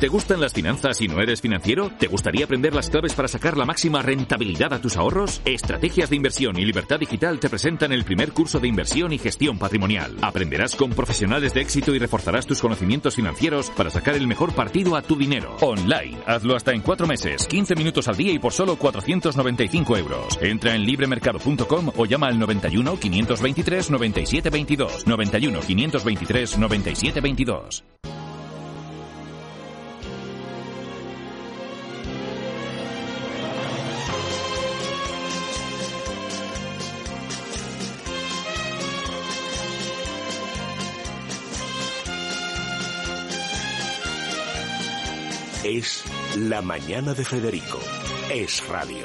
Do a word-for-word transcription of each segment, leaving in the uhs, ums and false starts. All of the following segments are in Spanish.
¿Te gustan las finanzas y no eres financiero? ¿Te gustaría aprender las claves para sacar la máxima rentabilidad a tus ahorros? Estrategias de Inversión y Libertad Digital te presentan el primer curso de inversión y gestión patrimonial. Aprenderás con profesionales de éxito y reforzarás tus conocimientos financieros para sacar el mejor partido a tu dinero. Online. Hazlo hasta en cuatro meses, quince minutos al día y por solo cuatrocientos noventa y cinco euros. Entra en libremercado punto com o llama al noventa y uno, quinientos veintitrés, noventa y siete veintidós. noventa y uno, quinientos veintitrés, noventa y siete veintidós. Es La Mañana de Federico. Es radio.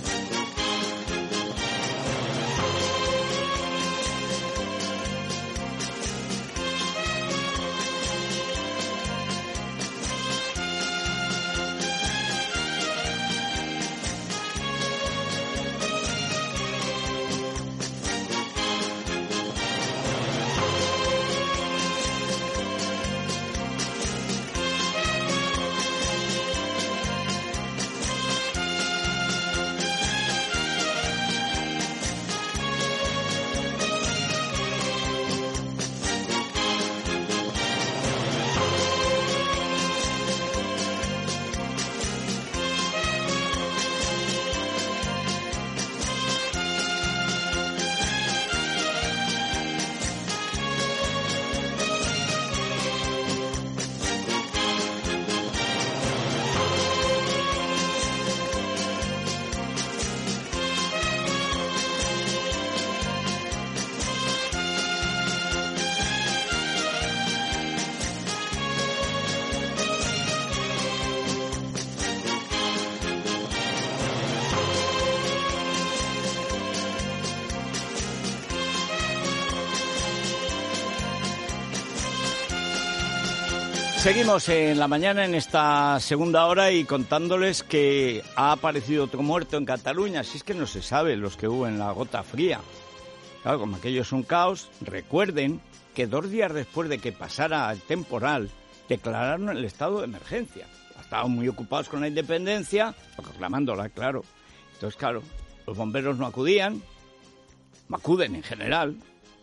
Seguimos en la mañana en esta segunda hora y contándoles que ha aparecido otro muerto en Cataluña. Si es que no se sabe los que hubo en la Gota Fría. Claro, como aquello es un caos, recuerden que dos días después de que pasara el temporal, declararon el estado de emergencia. Estaban muy ocupados con la independencia, proclamándola, claro. Entonces, claro, los bomberos no acudían, no acuden en general.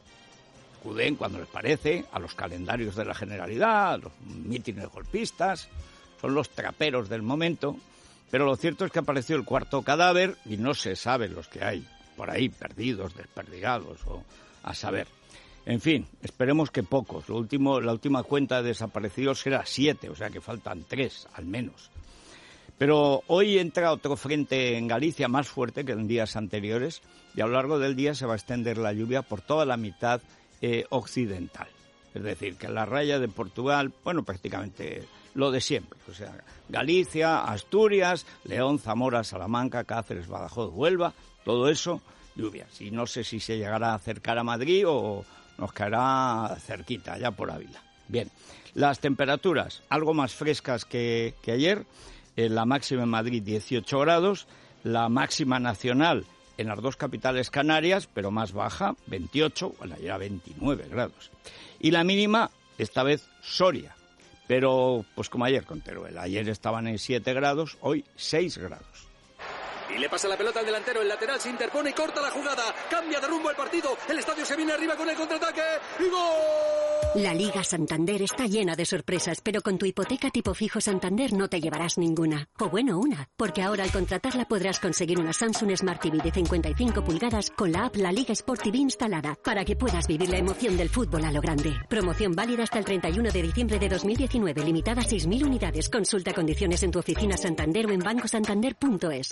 Acuden cuando les parece a los calendarios de la Generalidad, a los mítines golpistas, son los traperos del momento, pero lo cierto es que apareció el cuarto cadáver y no se sabe los que hay por ahí, perdidos, desperdigados o a saber. En fin, esperemos que pocos. Lo último, la última cuenta de desaparecidos era siete, o sea que faltan tres al menos. Pero hoy entra otro frente en Galicia más fuerte que en días anteriores y a lo largo del día se va a extender la lluvia por toda la mitad Eh, occidental, es decir, que la raya de Portugal, bueno, prácticamente lo de siempre, o sea, Galicia, Asturias, León, Zamora, Salamanca, Cáceres, Badajoz, Huelva, todo eso, lluvias, y no sé si se llegará a acercar a Madrid o nos caerá cerquita, allá por Ávila. Bien, las temperaturas algo más frescas que, que ayer, eh, la máxima en Madrid dieciocho grados, la máxima nacional en las dos capitales canarias, pero más baja, veintiocho, bueno, ya veintinueve grados. Y la mínima, esta vez Soria, pero pues como ayer con Teruel. Ayer estaban en siete grados, hoy seis grados. Y le pasa la pelota al delantero, el lateral se interpone y corta la jugada. Cambia de rumbo el partido, el estadio se viene arriba con el contraataque y ¡gol! La Liga Santander está llena de sorpresas, pero con tu hipoteca tipo fijo Santander no te llevarás ninguna. O bueno, una, porque ahora al contratarla podrás conseguir una Samsung Smart T V de cincuenta y cinco pulgadas con la app La Liga Sport T V instalada, para que puedas vivir la emoción del fútbol a lo grande. Promoción válida hasta el treinta y uno de diciembre de dos mil diecinueve, limitada a seis mil unidades. Consulta condiciones en tu oficina Santander o en banco santander punto es.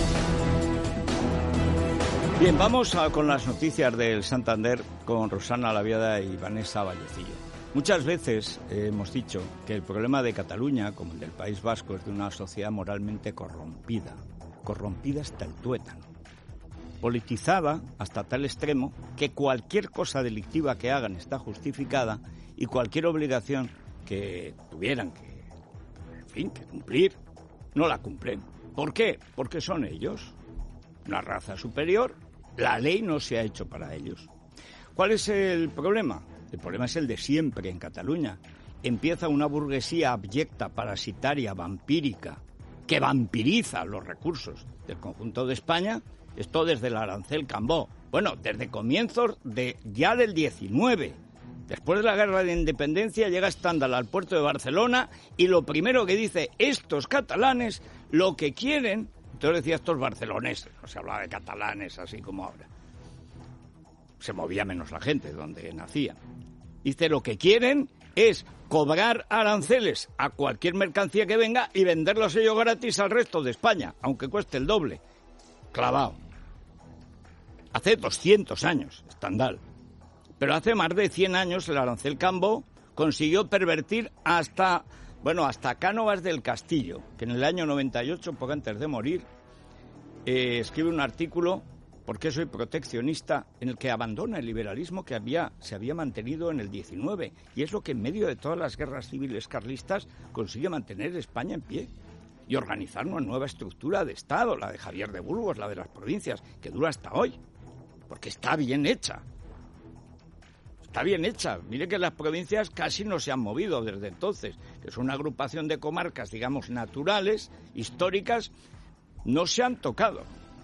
Bien, vamos a, con las noticias del Santander con Rosana Laviada y Vanessa Vallecillo. Muchas veces eh, hemos dicho que el problema de Cataluña, como el del País Vasco, es de una sociedad moralmente corrompida, corrompida hasta el tuétano, politizada hasta tal extremo que cualquier cosa delictiva que hagan está justificada y cualquier obligación que tuvieran que, en fin, que cumplir, no la cumplen. ¿Por qué? Porque son ellos, una raza superior. La ley no se ha hecho para ellos. ¿Cuál es el problema? El problema es el de siempre en Cataluña. empieza una burguesía abyecta, parasitaria, vampírica, que vampiriza los recursos del conjunto de España, esto desde el arancel Cambó. Bueno, desde comienzos de ya del diecinueve. Después de la Guerra de Independencia llega Stendhal al puerto de Barcelona y lo primero que dice, estos catalanes lo que quieren, entonces decía estos barceloneses, no se hablaba de catalanes así como ahora. Se movía menos la gente donde nacía. Dice, lo que quieren es cobrar aranceles a cualquier mercancía que venga y venderlos ellos gratis al resto de España, aunque cueste el doble. Clavado. Hace doscientos años, Stendhal. Pero hace más de cien años el arancel Cambó consiguió pervertir hasta, bueno, hasta Cánovas del Castillo, que en el año noventa y ocho, poco antes de morir, eh, escribe un artículo, ¿por qué soy proteccionista?, en el que abandona el liberalismo que había, se había mantenido en el diecinueve. Y es lo que en medio de todas las guerras civiles carlistas consigue mantener España en pie y organizar una nueva estructura de Estado, la de Javier de Burgos, la de las provincias, que dura hasta hoy, porque está bien hecha. Está bien hecha. Mire que las provincias casi no se han movido desde entonces, que es una agrupación de comarcas, digamos, naturales, históricas, no se han tocado.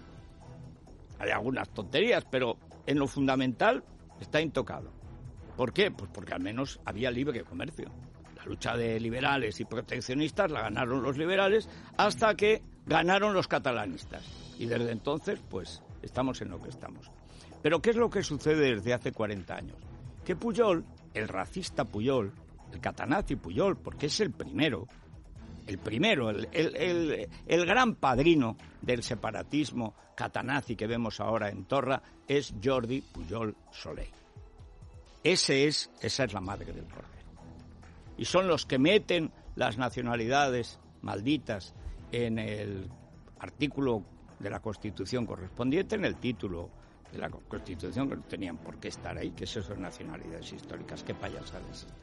Hay algunas tonterías, pero en lo fundamental está intocado. ¿Por qué? Pues porque al menos había libre comercio. La lucha de liberales y proteccionistas la ganaron los liberales hasta que ganaron los catalanistas. Y desde entonces, pues, estamos en lo que estamos. Pero ¿qué es lo que sucede desde hace cuarenta años? Que Pujol, el racista Pujol, el catanazi Pujol, porque es el primero, el primero, el, el, el, el gran padrino del separatismo catanazi que vemos ahora en Torra, es Jordi Pujol Soley. Ese es, esa es la madre del cordero. Y son los que meten las nacionalidades malditas en el artículo de la Constitución correspondiente, en el título de la Constitución, que no tenían por qué estar ahí, que es eso de nacionalidades históricas, qué payasadas están.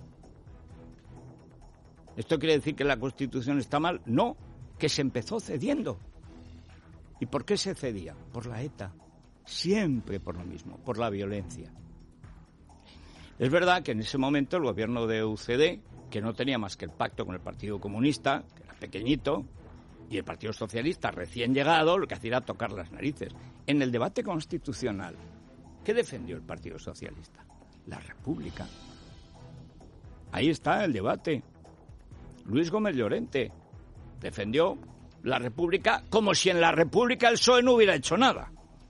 ¿Esto quiere decir que la Constitución está mal? No, que se empezó cediendo. ¿Y por qué se cedía? Por la ETA, siempre por lo mismo, por la violencia. Es verdad que en ese momento el gobierno de U C D, que no tenía más que el pacto con el Partido Comunista, que era pequeñito, y el Partido Socialista recién llegado, lo que hacía era tocar las narices. En el debate constitucional, ¿qué defendió el Partido Socialista? La República. Ahí está el debate. Luis Gómez Llorente defendió la República como si en la República el P S O E no hubiera hecho nada.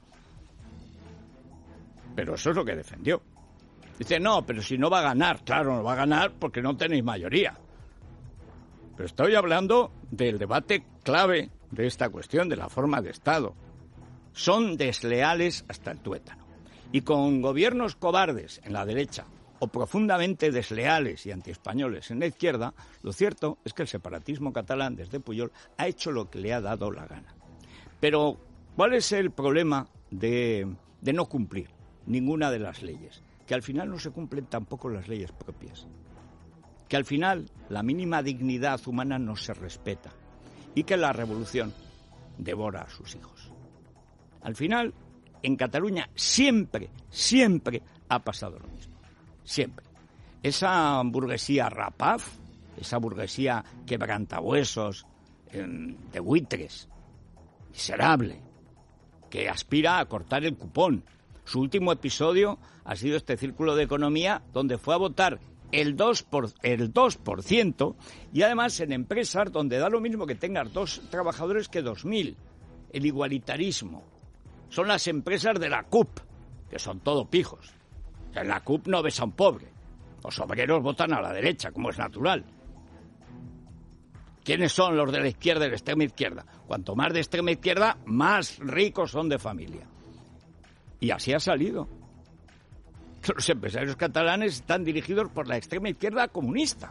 Pero eso es lo que defendió. Dice, no, pero si no va a ganar. Claro, no va a ganar porque no tenéis mayoría. Pero estoy hablando del debate clave de esta cuestión, de la forma de Estado. Son desleales hasta el tuétano. Y con gobiernos cobardes en la derecha o profundamente desleales y antiespañoles en la izquierda, lo cierto es que el separatismo catalán desde Pujol ha hecho lo que le ha dado la gana. Pero, ¿cuál es el problema de, de no cumplir ninguna de las leyes? Que al final no se cumplen tampoco las leyes propias. Que al final la mínima dignidad humana no se respeta y que la revolución devora a sus hijos. Al final, en Cataluña siempre, siempre ha pasado lo mismo. Siempre. Esa burguesía rapaz, esa burguesía quebrantahuesos, eh, de buitres, miserable, que aspira a cortar el cupón. Su último episodio ha sido este círculo de economía donde fue a votar el dos por, el dos por ciento y además en empresas donde da lo mismo que tengas dos trabajadores que dos mil. El igualitarismo. Son las empresas de la C U P, que son todo pijos. O sea, en la C U P no ves a un pobre. Los obreros votan a la derecha, como es natural. ¿Quiénes son los de la izquierda y la extrema izquierda? Cuanto más de extrema izquierda, más ricos son de familia. Y así ha salido. Los empresarios catalanes están dirigidos por la extrema izquierda comunista.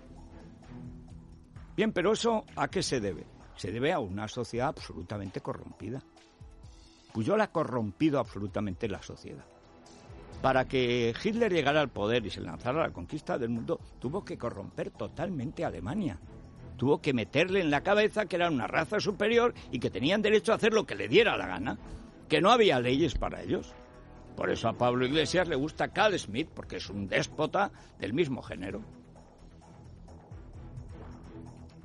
Bien, pero ¿eso a qué se debe? Se debe a una sociedad absolutamente corrompida. Pujol ha corrompido absolutamente la sociedad. Para que Hitler llegara al poder y se lanzara a la conquista del mundo, tuvo que corromper totalmente a Alemania. Tuvo que meterle en la cabeza que eran una raza superior y que tenían derecho a hacer lo que le diera la gana, que no había leyes para ellos. Por eso a Pablo Iglesias le gusta Carl Schmitt, porque es un déspota del mismo género.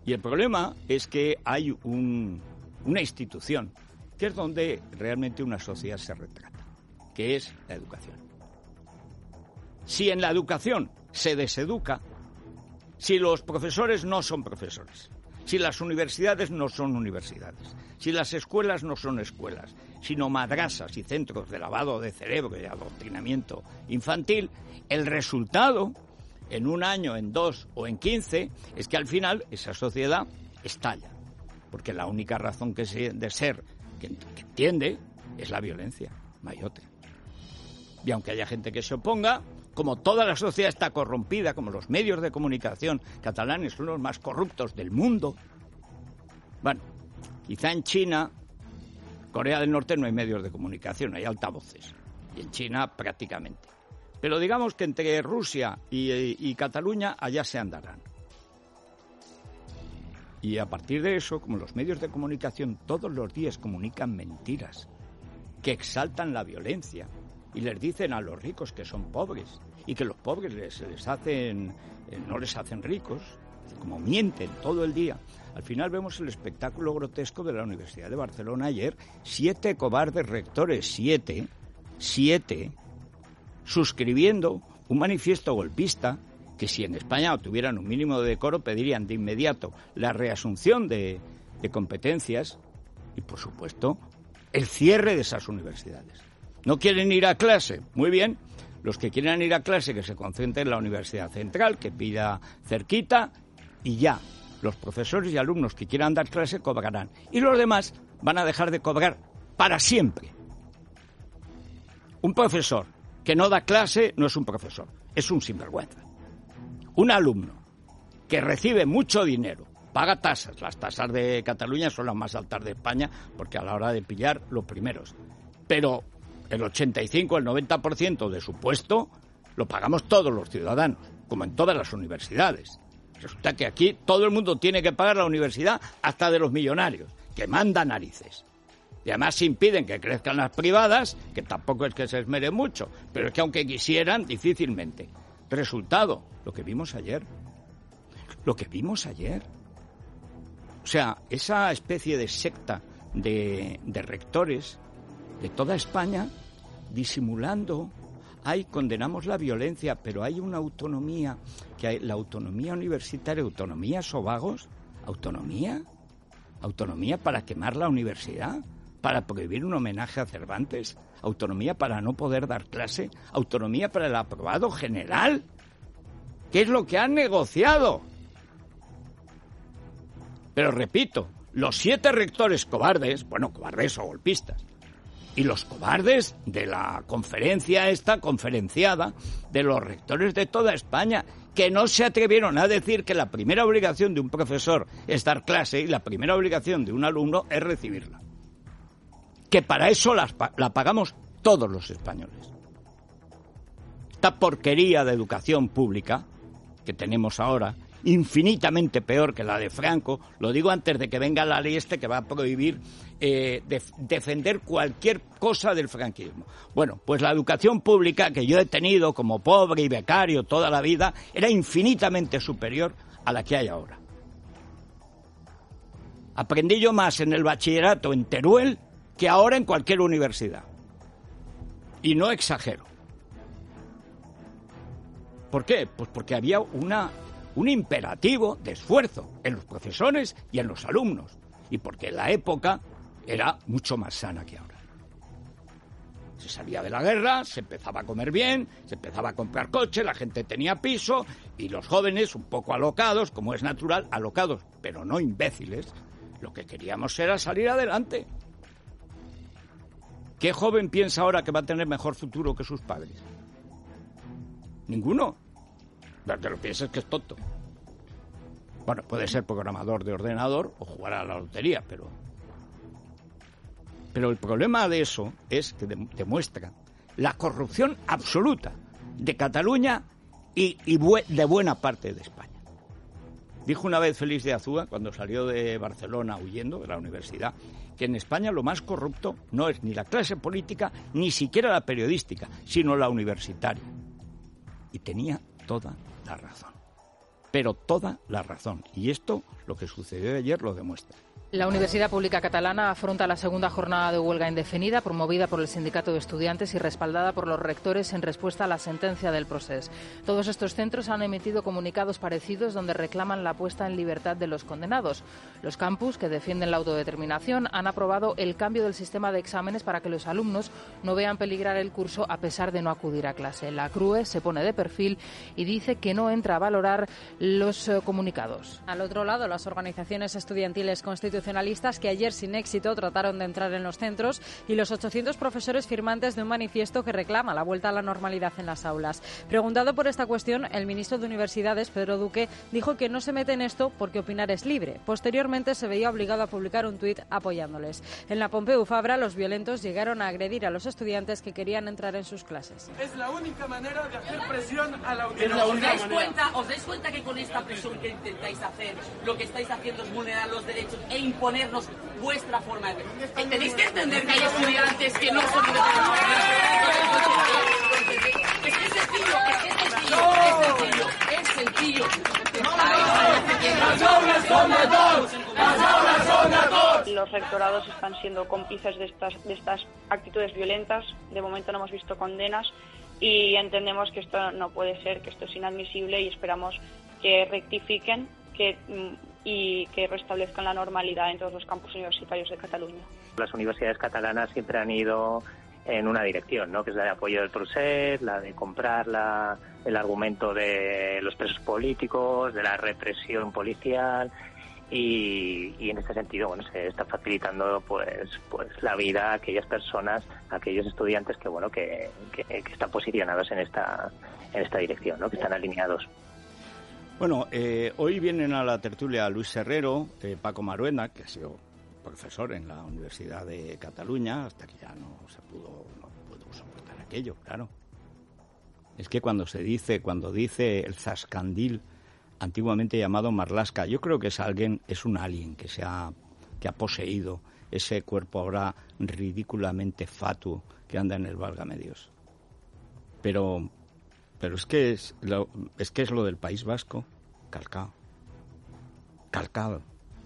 Y el problema es que hay un, una institución que es donde realmente una sociedad se retrata, que es la educación. Si en la educación se deseduca, si los profesores no son profesores, si las universidades no son universidades, si las escuelas no son escuelas, sino madrasas y centros de lavado de cerebro y adoctrinamiento infantil, el resultado, en un año, en dos o en quince, es que al final esa sociedad estalla. Porque la única razón que se, de ser que, que entiende es la violencia, mayote. Y aunque haya gente que se oponga, como toda la sociedad está corrompida, como los medios de comunicación catalanes son los más corruptos del mundo, bueno, quizá en China, Corea del Norte no hay medios de comunicación, hay altavoces, y en China prácticamente. Pero digamos que entre Rusia y, y Cataluña allá se andarán. Y a partir de eso, como los medios de comunicación todos los días comunican mentiras, que exaltan la violencia, y les dicen a los ricos que son pobres, y que los pobres les, les hacen, eh, no les hacen ricos, como mienten todo el día. Al final vemos el espectáculo grotesco de la Universidad de Barcelona ayer, siete cobardes rectores, siete, siete, suscribiendo un manifiesto golpista que si en España tuvieran un mínimo de decoro pedirían de inmediato la reasunción de, de competencias y, por supuesto, el cierre de esas universidades. ¿No quieren ir a clase? Muy bien. Los que quieran ir a clase que se concentren en la Universidad Central, que pida cerquita y ya. Los profesores y alumnos que quieran dar clase cobrarán. Y los demás van a dejar de cobrar para siempre. Un profesor que no da clase no es un profesor, es un sinvergüenza. Un alumno que recibe mucho dinero, paga tasas, las tasas de Cataluña son las más altas de España, porque a la hora de pillar los primeros. Pero el ochenta y cinco, el noventa por ciento de su puesto lo pagamos todos los ciudadanos, como en todas las universidades. Resulta que aquí todo el mundo tiene que pagar la universidad, hasta de los millonarios, que manda narices. Y además impiden que crezcan las privadas, que tampoco es que se esmere mucho, pero es que aunque quisieran, difícilmente. Resultado, lo que vimos ayer. Lo que vimos ayer. O sea, esa especie de secta de, de rectores de toda España, disimulando, ay, condenamos la violencia, pero hay una autonomía, que hay la autonomía universitaria, autonomía sobagos, autonomía, autonomía para quemar la universidad, para prohibir un homenaje a Cervantes, autonomía para no poder dar clase, autonomía para el aprobado general. ¿Qué es lo que han negociado? Pero repito, los siete rectores cobardes, bueno, cobardes o golpistas, y los cobardes de la conferencia esta, conferenciada, de los rectores de toda España, que no se atrevieron a decir que la primera obligación de un profesor es dar clase y la primera obligación de un alumno es recibirla. Que para eso la, la pagamos todos los españoles. Esta porquería de educación pública que tenemos ahora, infinitamente peor que la de Franco, lo digo antes de que venga la ley este que va a prohibir eh, def- defender cualquier cosa del franquismo. Bueno, pues la educación pública que yo he tenido como pobre y becario toda la vida era infinitamente superior a la que hay ahora. Aprendí yo más en el bachillerato en Teruel que ahora en cualquier universidad. Y no exagero. ¿Por qué? Pues porque había una... un imperativo de esfuerzo en los profesores y en los alumnos, y porque la época era mucho más sana que ahora. Se salía de la guerra, se empezaba a comer bien, se empezaba a comprar coche, la gente tenía piso, y los jóvenes, un poco alocados, como es natural, alocados, pero no imbéciles, lo que queríamos era salir adelante. ¿Qué joven piensa ahora que va a tener mejor futuro que sus padres? Ninguno. Lo que lo piensa es que es tonto. Bueno, puede ser programador de ordenador o jugar a la lotería, pero... Pero el problema de eso es que de, demuestra la corrupción absoluta de Cataluña y, y bu- de buena parte de España. Dijo una vez Félix de Azúa, cuando salió de Barcelona huyendo de la universidad, que en España lo más corrupto no es ni la clase política, ni siquiera la periodística, sino la universitaria. Y tenía toda la razón. pero toda la razón. Y esto, lo que sucedió ayer, lo demuestra. La Universidad Pública Catalana afronta la segunda jornada de huelga indefinida promovida por el Sindicato de Estudiantes y respaldada por los rectores en respuesta a la sentencia del Procés. Todos estos centros han emitido comunicados parecidos donde reclaman la puesta en libertad de los condenados. Los campus, que defienden la autodeterminación, han aprobado el cambio del sistema de exámenes para que los alumnos no vean peligrar el curso a pesar de no acudir a clase. La C R U E se pone de perfil y dice que no entra a valorar los eh, comunicados. Al otro lado, las organizaciones estudiantiles constitucionales que ayer sin éxito trataron de entrar en los centros y los ochocientos profesores firmantes de un manifiesto que reclama la vuelta a la normalidad en las aulas. Preguntado por esta cuestión, el ministro de Universidades, Pedro Duque, dijo que no se mete en esto porque opinar es libre. Posteriormente se veía obligado a publicar un tuit apoyándoles. En la Pompeu Fabra, los violentos llegaron a agredir a los estudiantes que querían entrar en sus clases. Es la única manera de hacer presión a la universidad. ¿Os dais cuenta, os dais cuenta que con esta presión que intentáis hacer, lo que estáis haciendo es vulnerar los derechos e imponernos vuestra forma de ver? Tenéis que entender que hay estudiantes que no son de Es que es sencillo, es que es sencillo, es sencillo, es sencillo. Las aulas son de todos, las aulas son de todos. Los rectorados están siendo cómplices de estas, de estas actitudes violentas. De momento no hemos visto condenas y entendemos que esto no puede ser, que esto es inadmisible y esperamos que rectifiquen, que y que restablezcan la normalidad en todos los campus universitarios de Cataluña. Las universidades catalanas siempre han ido en una dirección, ¿no? Que es la de apoyo del procés, la de comprar la, el argumento de los presos políticos, de la represión policial y, y en este sentido, bueno, se está facilitando pues pues la vida a aquellas personas, a aquellos estudiantes que bueno que, que, que están posicionados en esta en esta dirección, ¿no? Que están alineados. Bueno, eh, hoy vienen a la tertulia Luis Herrero, eh, Paco Maruenda, que ha sido profesor en la Universidad de Cataluña, hasta que ya no se pudo, no pudo soportar aquello, claro. Es que cuando se dice, cuando dice el zascandil, antiguamente llamado Marlaska, yo creo que es alguien, es un alien que se ha, que ha poseído ese cuerpo ahora ridículamente fatuo que anda en el Válgame Dios. Pero... Pero es que es lo, es que es lo del País Vasco, calcado. Calcado.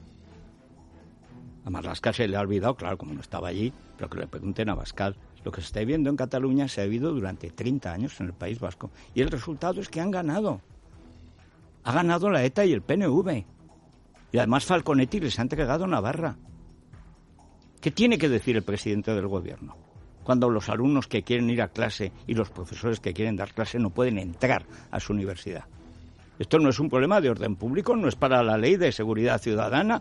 A Marlaska se le ha olvidado, claro, como no estaba allí, pero que le pregunten a Abascal. Lo que se está viviendo en Cataluña se ha vivido durante treinta años en el País Vasco. Y el resultado es que han ganado. Ha ganado la ETA y el P N V. Y además Falconetti les ha entregado Navarra. ¿Qué tiene que decir el presidente del gobierno cuando los alumnos que quieren ir a clase y los profesores que quieren dar clase no pueden entrar a su universidad? Esto no es un problema de orden público, no es para la ley de seguridad ciudadana.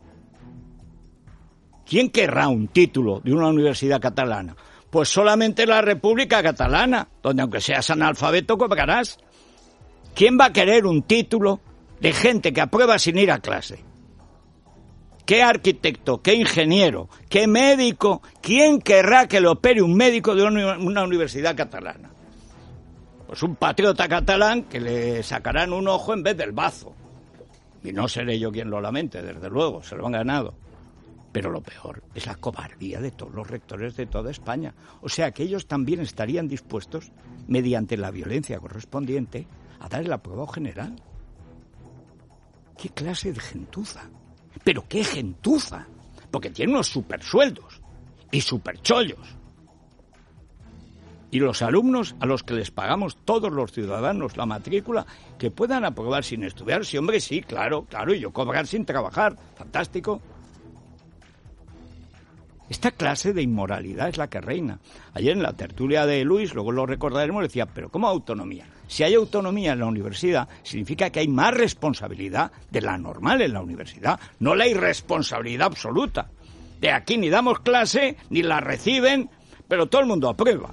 ¿Quién querrá un título de una universidad catalana? Pues solamente la República Catalana, donde aunque seas analfabeto cobrarás. ¿Quién va a querer un título de gente que aprueba sin ir a clase? ¿Qué arquitecto, qué ingeniero, qué médico? ¿Quién querrá que le opere un médico de una universidad catalana? Pues un patriota catalán que le sacarán un ojo en vez del bazo. Y no seré yo quien lo lamente, desde luego, se lo han ganado. Pero lo peor es la cobardía de todos los rectores de toda España. O sea que ellos también estarían dispuestos, mediante la violencia correspondiente, a dar el aprobado general. ¿Qué clase de gentuza? ¿Pero qué gentuza? Porque tiene unos supersueldos y superchollos. Y los alumnos a los que les pagamos todos los ciudadanos la matrícula, que puedan aprobar sin estudiar. Sí, hombre, sí, claro, claro, y yo cobrar sin trabajar. Fantástico. Esta clase de inmoralidad es la que reina. Ayer en la tertulia de Luis, luego lo recordaremos, decía, pero ¿cómo autonomía? Si hay autonomía en la universidad, significa que hay más responsabilidad de la normal en la universidad, no la irresponsabilidad absoluta. De aquí ni damos clase, ni la reciben, pero todo el mundo aprueba.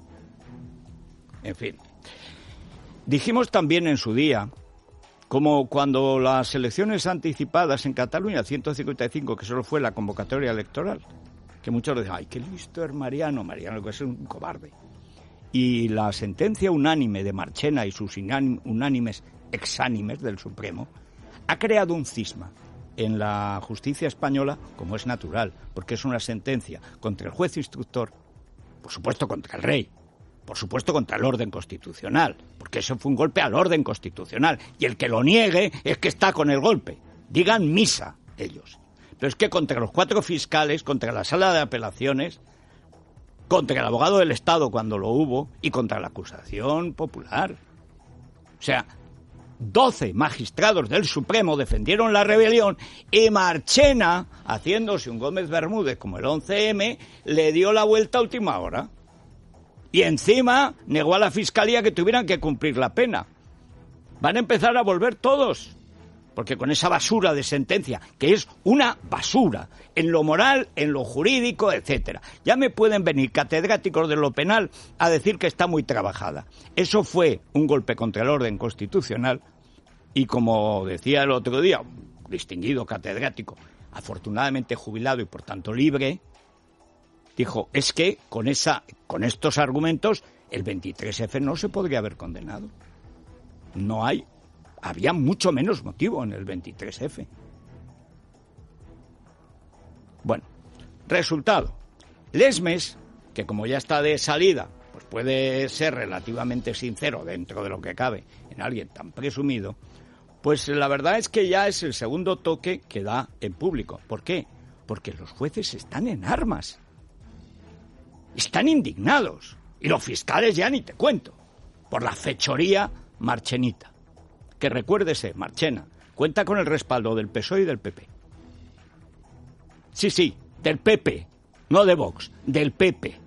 En fin. Dijimos también en su día, como cuando las elecciones anticipadas en Cataluña, ciento cincuenta y cinco, que solo fue la convocatoria electoral, que muchos dicen, ay, qué listo es Mariano, Mariano que es un cobarde. Y la sentencia unánime de Marchena y sus unánimes exánimes del Supremo ha creado un cisma en la justicia española, como es natural, porque es una sentencia contra el juez instructor, por supuesto contra el rey, por supuesto contra el orden constitucional, porque eso fue un golpe al orden constitucional, y el que lo niegue es que está con el golpe. Digan misa ellos. Pero es que contra los cuatro fiscales, contra la sala de apelaciones, contra el abogado del Estado cuando lo hubo, y contra la acusación popular. O sea, doce magistrados del Supremo defendieron la rebelión, y Marchena, haciéndose un Gómez Bermúdez como el once eme, le dio la vuelta a última hora. Y encima negó a la Fiscalía que tuvieran que cumplir la pena. Van a empezar a volver todos, porque con esa basura de sentencia, que es una basura, en lo moral, en lo jurídico, etcétera. Ya me pueden venir catedráticos de lo penal a decir que está muy trabajada. Eso fue un golpe contra el orden constitucional, y como decía el otro día, un distinguido catedrático, afortunadamente jubilado y por tanto libre, dijo, es que con esa, con estos argumentos el veintitrés efe no se podría haber condenado. No hay, había mucho menos motivo en el veintitrés efe. Bueno, resultado. Lesmes, que como ya está de salida, pues puede ser relativamente sincero dentro de lo que cabe en alguien tan presumido, pues la verdad es que ya es el segundo toque que da en público. ¿Por qué? Porque los jueces están en armas. Están indignados. Y los fiscales ya ni te cuento. Por la fechoría marchenita. Que recuérdese, Marchena, cuenta con el respaldo del P S O E y del P P. Sí, sí, del P P. No de Vox, del P P.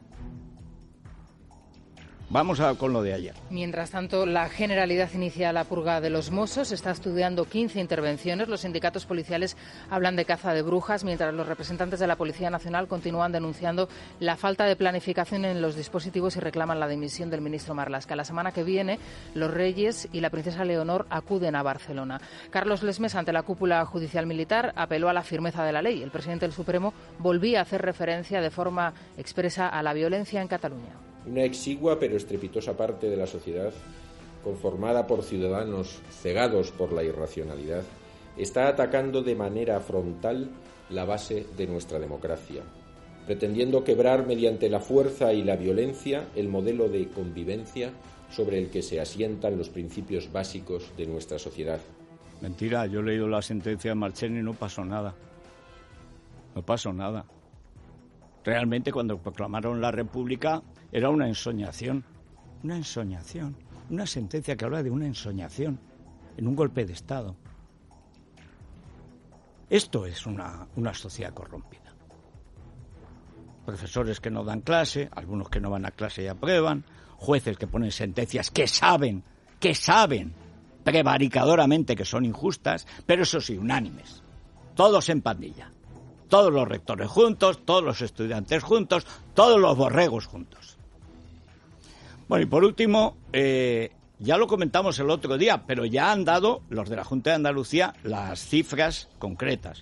Vamos a, con lo de ayer. Mientras tanto, la Generalidad inicia la purga de los Mossos, está estudiando quince intervenciones. Los sindicatos policiales hablan de caza de brujas, mientras los representantes de la Policía Nacional continúan denunciando la falta de planificación en los dispositivos y reclaman la dimisión del ministro Marlaska. La semana que viene, los Reyes y la princesa Leonor acuden a Barcelona. Carlos Lesmes, ante la cúpula judicial militar, apeló a la firmeza de la ley. El presidente del Supremo volvía a hacer referencia de forma expresa a la violencia en Cataluña. Una exigua pero estrepitosa parte de la sociedad, conformada por ciudadanos cegados por la irracionalidad, está atacando de manera frontal la base de nuestra democracia, pretendiendo quebrar mediante la fuerza y la violencia el modelo de convivencia sobre el que se asientan los principios básicos de nuestra sociedad. Mentira, yo he leído la sentencia de Marchena y no pasó nada. No pasó nada. Realmente, cuando proclamaron la República, era una ensoñación. Una ensoñación. Una sentencia que habla de una ensoñación en un golpe de Estado. Esto es una, una sociedad corrompida. Profesores que no dan clase, algunos que no van a clase y aprueban, jueces que ponen sentencias que saben, que saben prevaricadoramente que son injustas, pero eso sí, unánimes. Todos en pandilla. Todos los rectores juntos, todos los estudiantes juntos, todos los borregos juntos. Bueno, y por último, eh, ya lo comentamos el otro día, pero ya han dado los de la Junta de Andalucía las cifras concretas.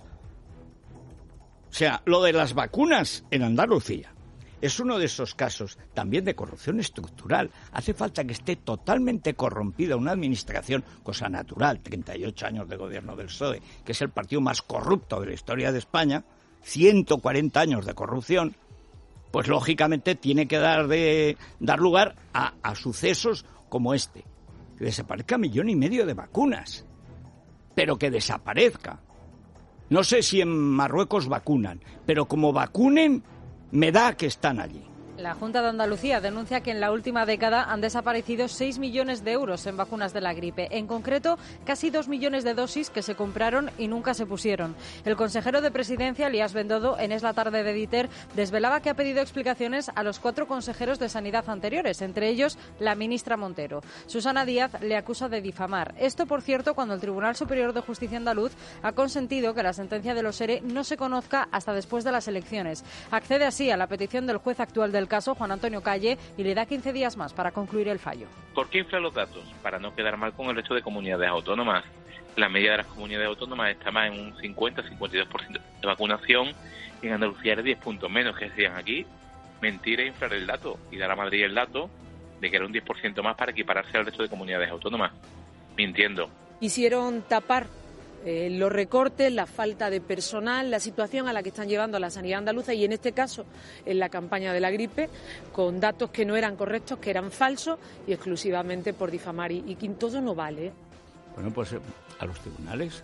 O sea, lo de las vacunas en Andalucía es uno de esos casos también de corrupción estructural. Hace falta que esté totalmente corrompida una administración, cosa natural, treinta y ocho años de gobierno del P S O E, que es el partido más corrupto de la historia de España, ciento cuarenta años de corrupción, pues lógicamente tiene que dar, de, dar lugar a, a sucesos como este. Que desaparezca millón y medio de vacunas, pero que desaparezca. No sé si en Marruecos vacunan, pero como vacunen, me da que están allí. La Junta de Andalucía denuncia que en la última década han desaparecido seis millones de euros en vacunas de la gripe. En concreto, casi dos millones de dosis que se compraron y nunca se pusieron. El consejero de Presidencia, Elías Bendodo, en Es la tarde de Diter, desvelaba que ha pedido explicaciones a los cuatro consejeros de Sanidad anteriores, entre ellos la ministra Montero. Susana Díaz le acusa de difamar. Esto, por cierto, cuando el Tribunal Superior de Justicia andaluz ha consentido que la sentencia de los ERE no se conozca hasta después de las elecciones. Accede así a la petición del juez actual del caso, Juan Antonio Calle, y le da quince días más para concluir el fallo. ¿Por qué infla los datos? Para no quedar mal con el resto de comunidades autónomas. La media de las comunidades autónomas está más en un cincuenta a cincuenta y dos por ciento de vacunación, y en Andalucía era diez puntos menos, que decían aquí. Mentira, inflar el dato y dar a Madrid el dato de que era un diez por ciento más para equipararse al resto de comunidades autónomas. Mintiendo. Quisieron tapar eh, los recortes, la falta de personal, la situación a la que están llevando a la sanidad andaluza y en este caso en la campaña de la gripe, con datos que no eran correctos, que eran falsos y exclusivamente por difamar y, y que todo no vale. Bueno, pues a los tribunales.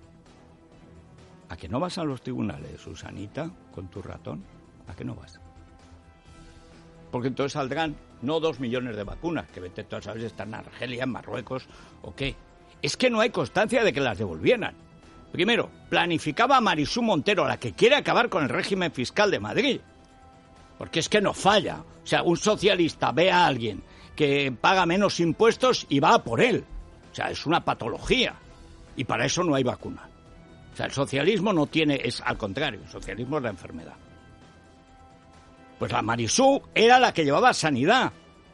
¿A qué no vas a los tribunales, Susanita, con tu ratón? ¿A qué no vas? Porque entonces saldrán no dos millones de vacunas, que vete tú a saber si están en Argelia, en Marruecos o qué. Es que no hay constancia de que las devolvieran. Primero, planificaba Marisú Montero, la que quiere acabar con el régimen fiscal de Madrid. Porque es que no falla. O sea, un socialista ve a alguien que paga menos impuestos y va a por él. O sea, es una patología. Y para eso no hay vacuna. O sea, el socialismo no tiene, es al contrario, el socialismo es la enfermedad. Pues la Marisú era la que llevaba sanidad.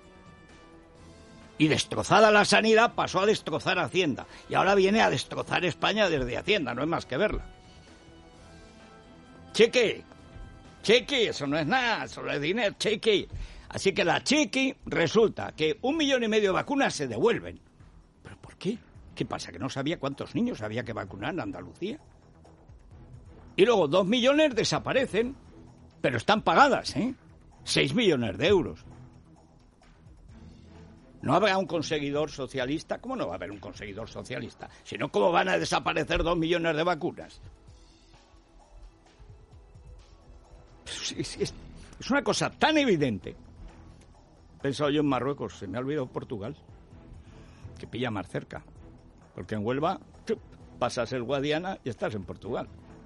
Y destrozada la sanidad pasó a destrozar Hacienda. Y ahora viene a destrozar España desde Hacienda, no hay más que verla. Cheque, cheque, eso no es nada, solo es dinero, cheque. Así que la cheque resulta que un millón y medio de vacunas se devuelven. ¿Pero por qué? ¿Qué pasa? ¿Que no sabía cuántos niños había que vacunar en Andalucía? Y luego dos millones desaparecen, pero están pagadas, ¿eh? Seis millones de euros. ¿No habrá un conseguidor socialista? ¿Cómo no va a haber un conseguidor socialista? Si no, ¿cómo van a desaparecer dos millones de vacunas? Es, es, es una cosa tan evidente. He pensado yo en Marruecos, se me ha olvidado Portugal, que pilla más cerca. Porque en Huelva chup, pasas el Guadiana y estás en Portugal.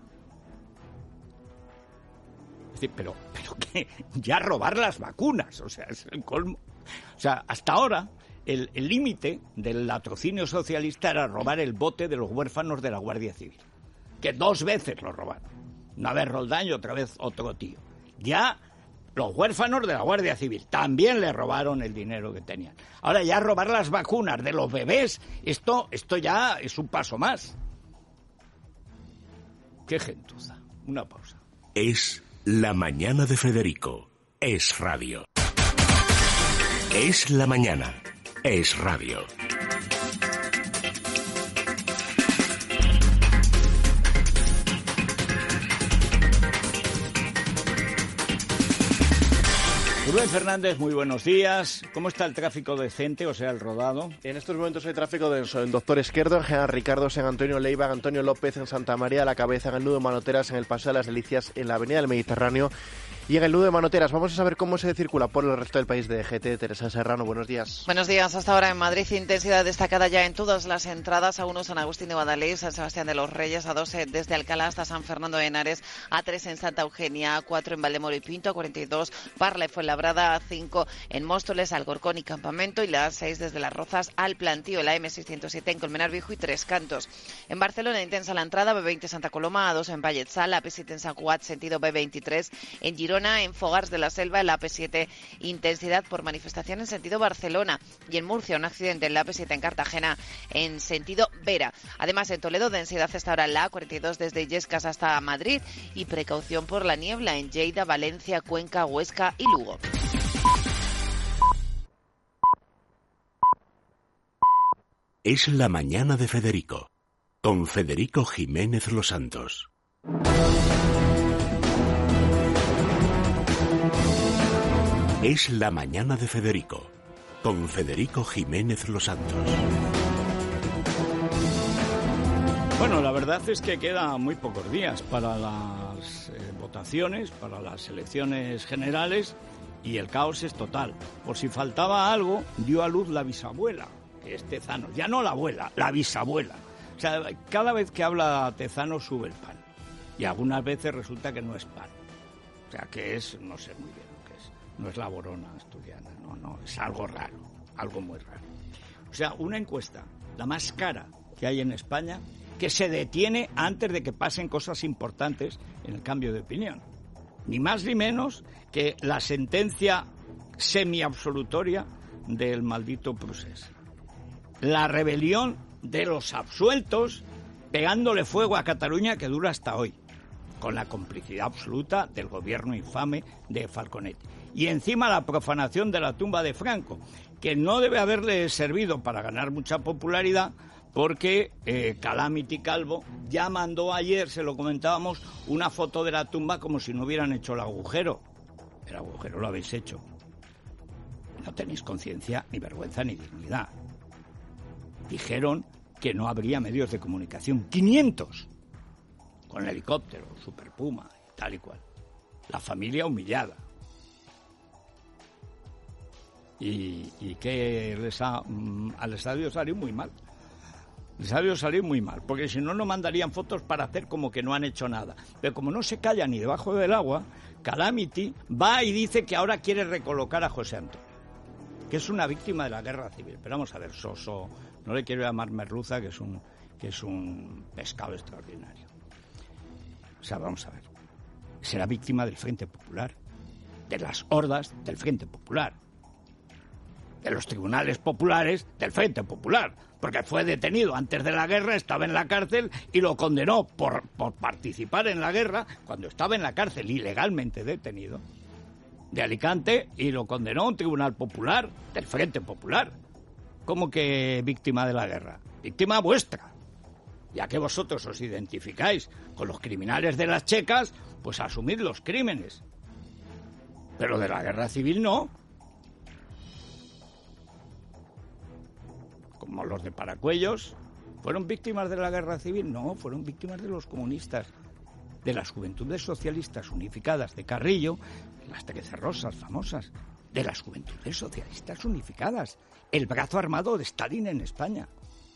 Es decir, pero, pero que ya robar las vacunas, o sea, es el colmo. O sea, hasta ahora el límite del latrocinio socialista era robar el bote de los huérfanos de la Guardia Civil, que dos veces lo robaron. Una vez Roldán y otra vez otro tío. Ya los huérfanos de la Guardia Civil también le robaron el dinero que tenían. Ahora ya robar las vacunas de los bebés, esto, esto ya es un paso más. Qué gentuza. Una pausa. Es La Mañana de Federico. Es radio. Es la mañana. Es radio. Rubén Fernández, muy buenos días. ¿Cómo está el tráfico decente, o sea, el rodado? En estos momentos hay tráfico denso en Doctor Esquerdo, en General Ricardo, San Antonio Leiva, Antonio López, en Santa María de la Cabeza, en el nudo de Manoteras, en el Paseo de las Delicias, en la Avenida del Mediterráneo y en el nudo de Manoteras. Vamos a saber cómo se circula por el resto del país de G T. Teresa Serrano, buenos días. Buenos días. Hasta ahora en Madrid, intensidad destacada ya en todas las entradas. A uno San Agustín de Guadalix, San Sebastián de los Reyes, a dos desde Alcalá hasta San Fernando de Henares, a tres en Santa Eugenia, a cuatro en Valdemoro y Pinto, a cuarenta y dos Parla y Fuenlabrada, a cinco en Móstoles, Alcorcón y Campamento, y la A seis desde Las Rozas al Plantío, la M seiscientos siete en Colmenar Viejo y Tres Cantos. En Barcelona, intensa la entrada, B veinte Santa Coloma, a dos en Valletsal, A P siete en San Cugat, sentido B veintitrés, en Girona, en Fogars de la Selva, en la A P siete, intensidad por manifestación en sentido Barcelona, y en Murcia, un accidente en la A P siete en Cartagena, en sentido Vera. Además, en Toledo, densidad hasta ahora en la A cuarenta y dos desde Illescas hasta Madrid, y precaución por la niebla en Lleida, Valencia, Cuenca, Huesca y Lugo. Es la mañana de Federico, con Federico Jiménez Los Santos. Es la mañana de Federico, con Federico Jiménez Los Santos. Bueno, la verdad es que quedan muy pocos días para las eh, votaciones, para las elecciones generales, y el caos es total. Por si faltaba algo, dio a luz la bisabuela, que es Tezanos. Ya no la abuela, la bisabuela. O sea, cada vez que habla Tezanos sube el pan. Y algunas veces resulta que no es pan. O sea, que es, no sé muy bien lo que es. No es la borona asturiana, no, no, es algo raro, algo muy raro. O sea, una encuesta, la más cara que hay en España, que se detiene antes de que pasen cosas importantes en el cambio de opinión. Ni más ni menos que la sentencia semiabsolutoria del maldito Procés. La rebelión de los absueltos pegándole fuego a Cataluña, que dura hasta hoy, con la complicidad absoluta del gobierno infame de Falconetti. Y encima la profanación de la tumba de Franco, que no debe haberle servido para ganar mucha popularidad, porque eh, Calamity Calvo ya mandó ayer, se lo comentábamos, una foto de la tumba como si no hubieran hecho el agujero. El agujero lo habéis hecho. No tenéis conciencia, ni vergüenza, ni dignidad. Dijeron que no habría medios de comunicación. quinientos. Con helicóptero, Super Puma, tal y cual. La familia humillada. Y, y que les ha, mm, al estadio salió muy mal. El estadio salió muy mal, porque si no, no mandarían fotos para hacer como que no han hecho nada. Pero como no se calla ni debajo del agua, Calamity va y dice que ahora quiere recolocar a José Antonio, que es una víctima de la guerra civil. Pero vamos a ver, Soso, no le quiero llamar merluza, que es un, que es un pescado extraordinario. O sea, vamos a ver, será víctima del Frente Popular, de las hordas del Frente Popular, de los tribunales populares del Frente Popular, porque fue detenido antes de la guerra, estaba en la cárcel y lo condenó por, por participar en la guerra cuando estaba en la cárcel, ilegalmente detenido, de Alicante, y lo condenó un tribunal popular del Frente Popular. ¿Cómo que víctima de la guerra? Víctima vuestra. Ya que vosotros os identificáis con los criminales de las checas, pues asumid los crímenes. Pero de la guerra civil no. Como los de Paracuellos, ¿fueron víctimas de la guerra civil? No, fueron víctimas de los comunistas, de las Juventudes Socialistas Unificadas de Carrillo, las Trece Rosas famosas, de las Juventudes Socialistas Unificadas, el brazo armado de Stalin en España.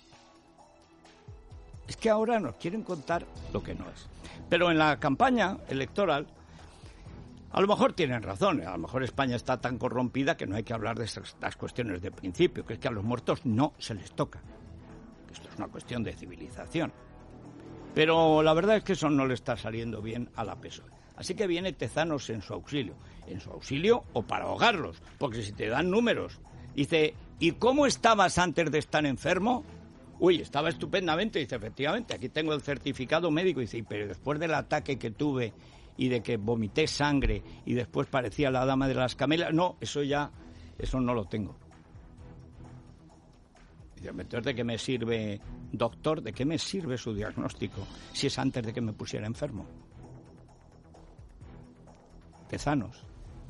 Es que ahora nos quieren contar lo que no es. Pero en la campaña electoral, a lo mejor tienen razón, a lo mejor España está tan corrompida que no hay que hablar de estas cuestiones de principio, que es que a los muertos no se les toca. Esto es una cuestión de civilización. Pero la verdad es que eso no le está saliendo bien a la P S O E. Así que viene Tezanos en su auxilio. En su auxilio o para ahogarlos, porque si te dan números. Dice, ¿y cómo estabas antes de estar enfermo? Uy, estaba estupendamente. Dice, efectivamente, aquí tengo el certificado médico. Dice, pero después del ataque que tuve y de que vomité sangre y después parecía la dama de las camelas, no, eso ya, eso no lo tengo. Dice, entonces, ¿de qué me sirve, doctor? ¿De qué me sirve su diagnóstico si es antes de que me pusiera enfermo? Tezanos.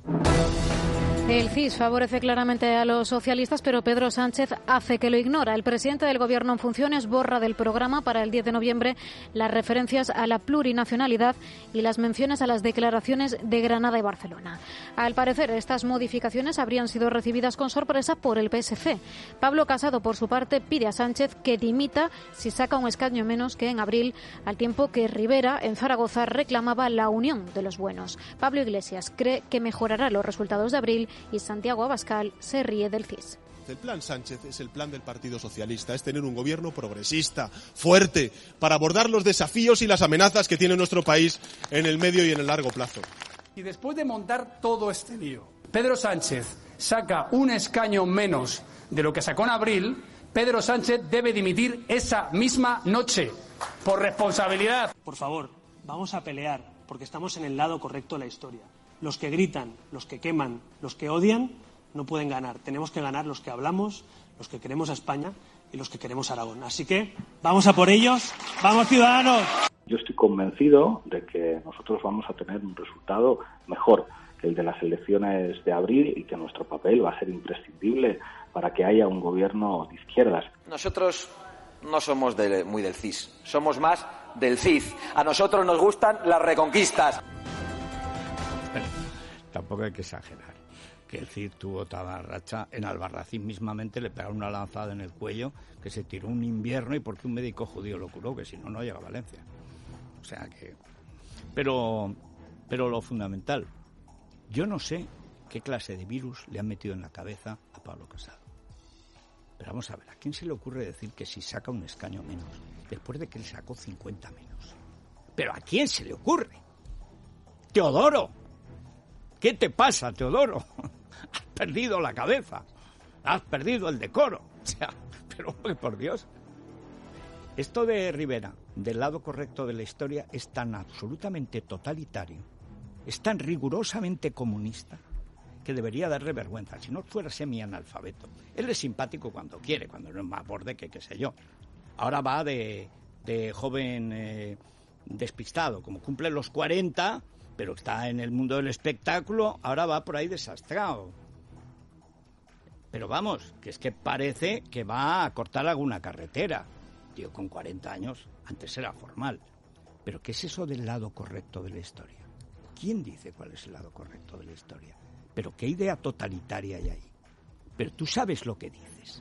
El C I S favorece claramente a los socialistas, pero Pedro Sánchez hace que lo ignora. El presidente del Gobierno en funciones borra del programa para el diez de noviembre las referencias a la plurinacionalidad y las menciones a las declaraciones de Granada y Barcelona. Al parecer, estas modificaciones habrían sido recibidas con sorpresa por el P S C. Pablo Casado, por su parte, pide a Sánchez que dimita si saca un escaño menos que en abril, al tiempo que Rivera, en Zaragoza, reclamaba la unión de los buenos. Pablo Iglesias cree que mejorará los resultados de abril y Santiago Abascal se ríe del C I S. El plan Sánchez es el plan del Partido Socialista, es tener un gobierno progresista, fuerte, para abordar los desafíos y las amenazas que tiene nuestro país en el medio y en el largo plazo. Y después de montar todo este lío, Pedro Sánchez saca un escaño menos de lo que sacó en abril, Pedro Sánchez debe dimitir esa misma noche, por responsabilidad. Por favor, vamos a pelear, porque estamos en el lado correcto de la historia. Los que gritan, los que queman, los que odian, no pueden ganar. Tenemos que ganar los que hablamos, los que queremos a España y los que queremos a Aragón. Así que vamos a por ellos. ¡Vamos, ciudadanos! Yo estoy convencido de que nosotros vamos a tener un resultado mejor que el de las elecciones de abril y que nuestro papel va a ser imprescindible para que haya un gobierno de izquierdas. Nosotros no somos de, muy del C I S, somos más del C I Z. A nosotros nos gustan las reconquistas. Tampoco hay que exagerar, que el C I D tuvo toda racha. En Albarracín mismamente le pegaron una lanzada en el cuello, que se tiró un invierno y porque un médico judío lo curó, que si no, no llega a Valencia. O sea que... Pero, pero lo fundamental, yo no sé qué clase de virus le han metido en la cabeza a Pablo Casado. Pero vamos a ver, ¿a quién se le ocurre decir que si saca un escaño menos, después de que le sacó cincuenta menos? ¿Pero a quién se le ocurre? ¡Teodoro! ¿Qué te pasa, Teodoro? Has perdido la cabeza, has perdido el decoro. O sea, pero por Dios. Esto de Rivera, del lado correcto de la historia, es tan absolutamente totalitario, es tan rigurosamente comunista, que debería darle vergüenza, si no fuera semi-analfabeto. Él es simpático cuando quiere, cuando no es más borde que qué sé yo. ahora va de, de joven eh, despistado, como cumple los cuarenta, pero está en el mundo del espectáculo, ahora va por ahí desastrado. Pero vamos, que es que parece que va a cortar alguna carretera. Tío, con cuarenta años, antes era formal. Pero ¿qué es eso del lado correcto de la historia? ¿Quién dice cuál es el lado correcto de la historia? ¿Pero qué idea totalitaria hay ahí? Pero tú sabes lo que dices.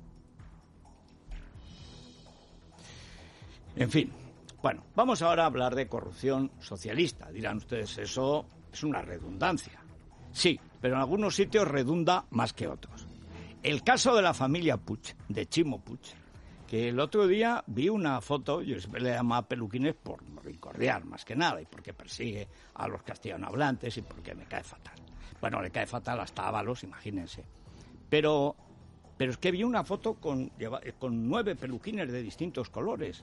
En fin, bueno, vamos ahora a hablar de corrupción socialista. Dirán ustedes, eso es una redundancia. Sí, pero en algunos sitios redunda más que otros. El caso de la familia Puig, de Chimo Puig, que el otro día vi una foto, yo siempre le llamaba peluquines por incordiar más que nada, y porque persigue a los castellanohablantes y porque me cae fatal. Bueno, le cae fatal hasta Ábalos, imagínense. Pero, pero es que vi una foto con, con nueve peluquines de distintos colores.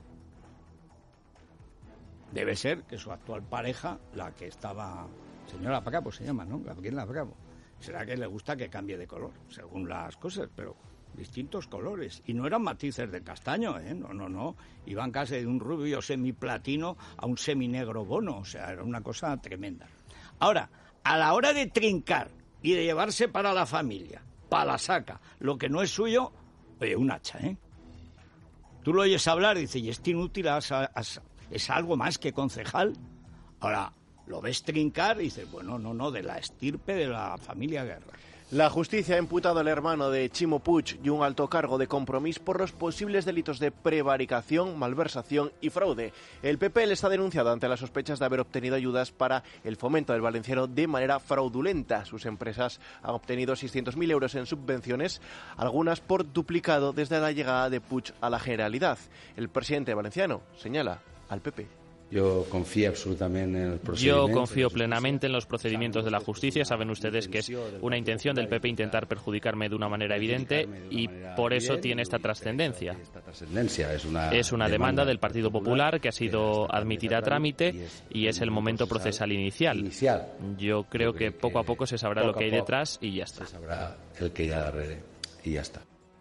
Debe ser que su actual pareja, la que estaba... Señora Bravo se llama, ¿no? Gabriela Bravo. Será que le gusta que cambie de color, según las cosas, pero distintos colores. Y no eran matices de castaño, ¿eh? No, no, no. Iban casi de un rubio semiplatino a un seminegro bono. O sea, era una cosa tremenda. Ahora, a la hora de trincar y de llevarse para la familia, para la saca, lo que no es suyo, oye, un hacha, ¿eh? Tú lo oyes hablar y dices, y este inútil as, as, es algo más que concejal. Ahora, lo ves trincar y dices, bueno, no, no, de la estirpe de la familia Guerra. La justicia ha imputado al hermano de Chimo Puig y un alto cargo de Compromís por los posibles delitos de prevaricación, malversación y fraude. El P P le está denunciado ante las sospechas de haber obtenido ayudas para el fomento del valenciano de manera fraudulenta. Sus empresas han obtenido seiscientos mil euros en subvenciones, algunas por duplicado desde la llegada de Puig a la Generalidad. El presidente valenciano señala al P P. Yo confío absolutamente en el Yo procedimiento. confío plenamente en los procedimientos de la justicia. Saben ustedes que es una intención del P P intentar perjudicarme de una manera evidente y por eso tiene esta trascendencia. Es una, es una demanda del Partido Popular que ha sido admitida a trámite y es el momento procesal inicial. Yo creo que poco a poco se sabrá lo que hay detrás y ya está. Se sabrá el que hay darrere y ya está.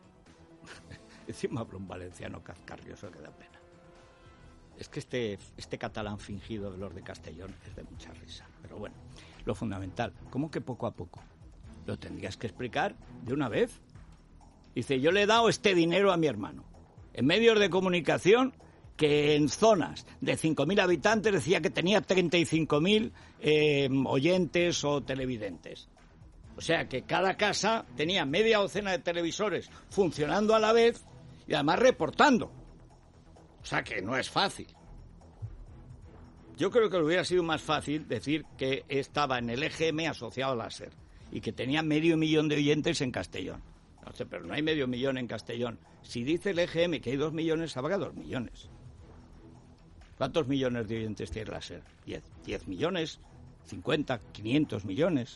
Encima habla un valenciano cascarrioso que da pena. Es que este, este catalán fingido de los de Castellón es de mucha risa. Pero bueno, lo fundamental, ¿cómo que poco a poco? Lo tendrías que explicar de una vez. Dice, yo le he dado este dinero a mi hermano. En medios de comunicación, que en zonas de cinco mil habitantes decía que tenía treinta y cinco mil eh, oyentes o televidentes. O sea que cada casa tenía media docena de televisores funcionando a la vez y además reportando. O sea que no es fácil. Yo creo que hubiera sido más fácil decir que estaba en el E G M asociado a la SER y que tenía medio millón de oyentes en Castellón. No sé, pero no hay medio millón en Castellón. Si dice el E G M que hay dos millones, habrá dos millones. ¿Cuántos millones de oyentes tiene la SER? Diez. Diez millones, cincuenta, quinientos millones.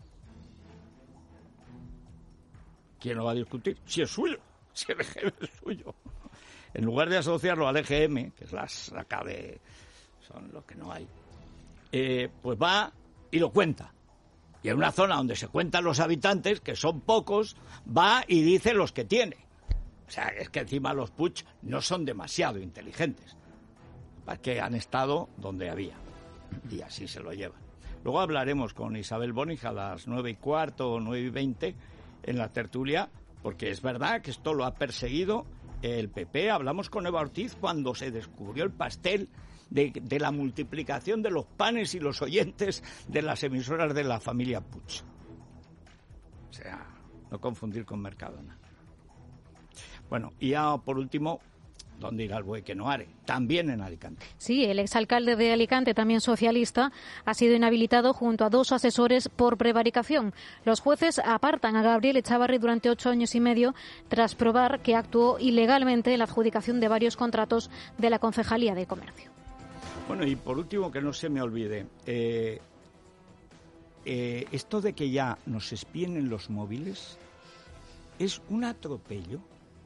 ¿Quién lo va a discutir? Si es suyo, si el E G M es suyo. En lugar de asociarlo al E G M, que es la saca de... son lo que no hay, eh, pues va y lo cuenta. Y en una zona donde se cuentan los habitantes, que son pocos, va y dice los que tiene. O sea, es que encima los Puig no son demasiado inteligentes. Es que han estado donde había. Y así se lo llevan. Luego hablaremos con Isabel Bonich a las nueve y cuarto o nueve y veinte en la tertulia, porque es verdad que esto lo ha perseguido el P P. Hablamos con Eva Ortiz cuando se descubrió el pastel de, de la multiplicación de los panes y los oyentes de las emisoras de la familia Puig. O sea, no confundir con Mercadona. Bueno, y ya por último, ¿dónde irá el buey que no are? También en Alicante. Sí, el exalcalde de Alicante, también socialista, ha sido inhabilitado junto a dos asesores por prevaricación. Los jueces apartan a Gabriel Echavarri durante ocho años y medio tras probar que actuó ilegalmente en la adjudicación de varios contratos de la Concejalía de Comercio. Bueno, y por último, que no se me olvide, eh, eh, esto de que ya nos espíen en los móviles es un atropello.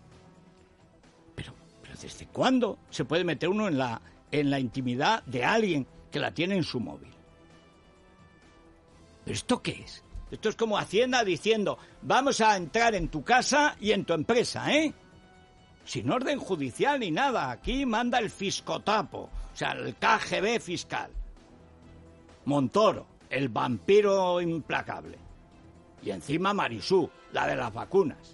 ¿Desde cuándo se puede meter uno en la, en la intimidad de alguien que la tiene en su móvil? ¿Pero esto qué es? Esto es como Hacienda diciendo, vamos a entrar en tu casa y en tu empresa, ¿eh? O sin orden judicial ni nada. Aquí manda el fiscotapo, o sea, el K G B fiscal. Montoro, el vampiro implacable. Y encima Marisú, la de las vacunas.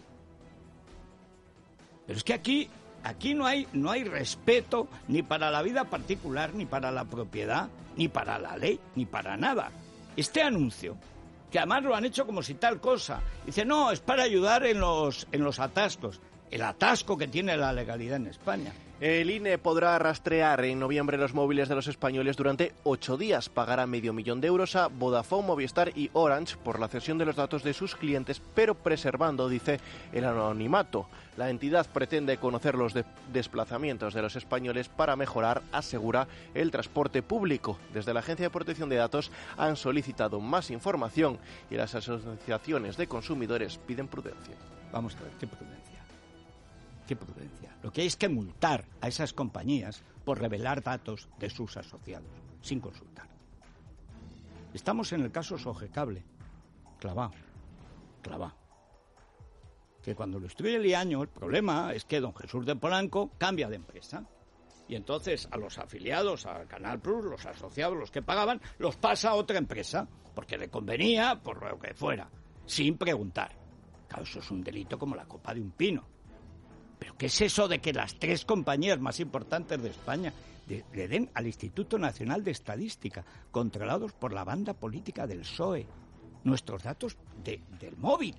Pero es que aquí, aquí no hay, no hay respeto ni para la vida particular, ni para la propiedad, ni para la ley, ni para nada. Este anuncio, que además lo han hecho como si tal cosa, dice, no, es para ayudar en los, en los atascos. El atasco que tiene la legalidad en España. El I N E podrá rastrear en noviembre los móviles de los españoles durante ocho días. Pagará medio millón de euros a Vodafone, Movistar y Orange por la cesión de los datos de sus clientes, pero preservando, dice, el anonimato. La entidad pretende conocer los de- desplazamientos de los españoles para mejorar, asegura, el transporte público. Desde la Agencia de Protección de Datos han solicitado más información y las asociaciones de consumidores piden prudencia. Vamos a ver, ¿qué prudencia? ¿Qué prudencia? Lo que hay es que multar a esas compañías por revelar datos de sus asociados, sin consultar. Estamos en el caso Sogecable, clavado, clavado. Que cuando lo instruye el IAño, el problema es que don Jesús de Polanco cambia de empresa. Y entonces a los afiliados, a Canal Plus, los asociados, los que pagaban, los pasa a otra empresa, porque le convenía, por lo que fuera, sin preguntar. Claro, eso es un delito como la copa de un pino. ¿Pero qué es eso de que las tres compañías más importantes de España de, le den al Instituto Nacional de Estadística, controlados por la banda política del P S O E, nuestros datos de, del móvil?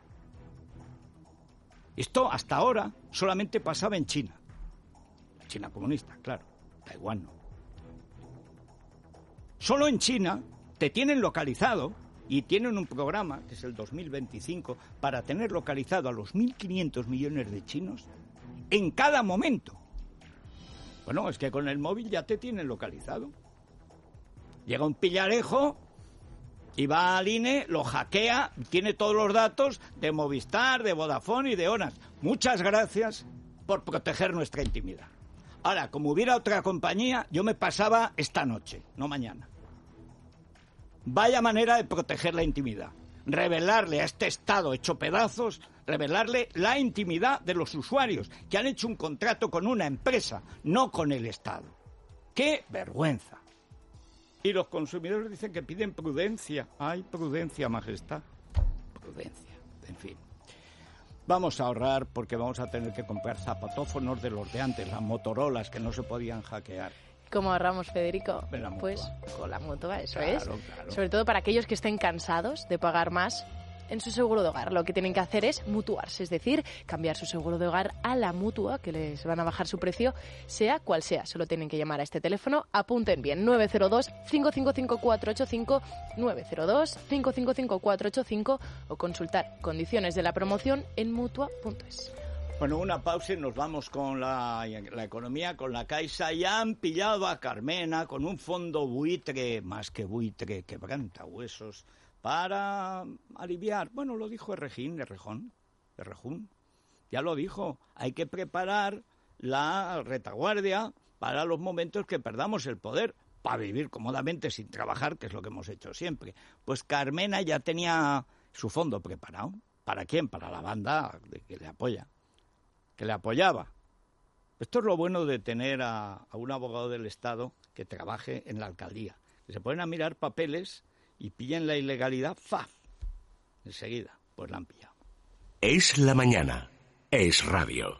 Esto hasta ahora solamente pasaba en China. China comunista, claro. Taiwán no. Solo en China te tienen localizado y tienen un programa, que es el dos mil veinticinco, para tener localizado a los mil quinientos millones de chinos en cada momento. Bueno, es que con el móvil ya te tienen localizado. Llega un pillarejo y va al I N E, lo hackea, tiene todos los datos de Movistar, de Vodafone y de Orange. Muchas gracias por proteger nuestra intimidad. Ahora, como hubiera otra compañía, yo me pasaba esta noche, no mañana. Vaya manera de proteger la intimidad. Revelarle a este Estado hecho pedazos, revelarle la intimidad de los usuarios que han hecho un contrato con una empresa, no con el Estado. ¡Qué vergüenza! Y los consumidores dicen que piden prudencia. ¡Ay, prudencia, majestad! Prudencia, en fin. Vamos a ahorrar porque vamos a tener que comprar zapatófonos de los de antes, las Motorolas que no se podían hackear. ¿Cómo ahorramos, Federico? Pues con la Mutua, eso es. Claro, claro. Sobre todo para aquellos que estén cansados de pagar más en su seguro de hogar. Lo que tienen que hacer es mutuarse, es decir, cambiar su seguro de hogar a la Mutua, que les van a bajar su precio, sea cual sea. Solo tienen que llamar a este teléfono, apunten bien, nueve cero dos, cinco cinco cinco, cuatro ocho cinco, nueve cero dos, cinco cinco cinco, cuatro ocho cinco o consultar condiciones de la promoción en mutua punto es. Bueno, una pausa y nos vamos con la, la economía, con la Caixa. Ya han pillado a Carmena con un fondo buitre, más que buitre, quebranta huesos, para aliviar. Bueno, lo dijo Errejón, Errejón, Errejón. Ya lo dijo, hay que preparar la retaguardia para los momentos que perdamos el poder, para vivir cómodamente sin trabajar, que es lo que hemos hecho siempre. Pues Carmena ya tenía su fondo preparado. ¿Para quién? Para la banda que le apoya. que le apoyaba. Esto es lo bueno de tener a, a un abogado del Estado que trabaje en la alcaldía. Que se ponen a mirar papeles y pillan la ilegalidad, ¡faf! Enseguida, pues la han pillado. Es la mañana. Es radio.